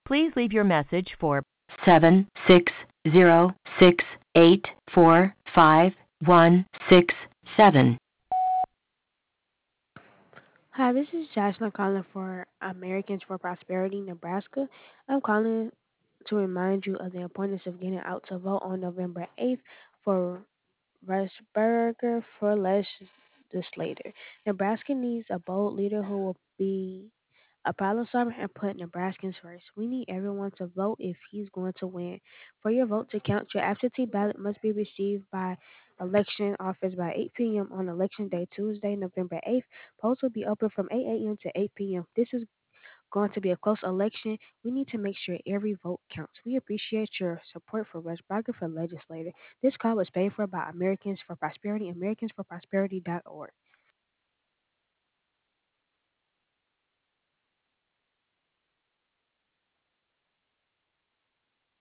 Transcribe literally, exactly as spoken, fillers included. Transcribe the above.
Please leave your message for seven six zero six eight four five one six seven. Hi, this is Jocelyn calling for Americans for Prosperity, Nebraska. I'm calling to remind you of the importance of getting out to vote on November eighth for Rushberger for legislator. Nebraska needs a bold leader who will be a problem solver and put Nebraskans first. We need everyone to vote if he's going to win. For your vote to count, your absentee ballot must be received by election office by eight p.m. on election day, Tuesday, November eighth. Polls will be open from eight a.m. to eight p.m. This is going to be a close election. We need to make sure every vote counts. We appreciate your support for Russ Barker for legislator. This call was paid for by Americans for Prosperity, americans for prosperity dot org.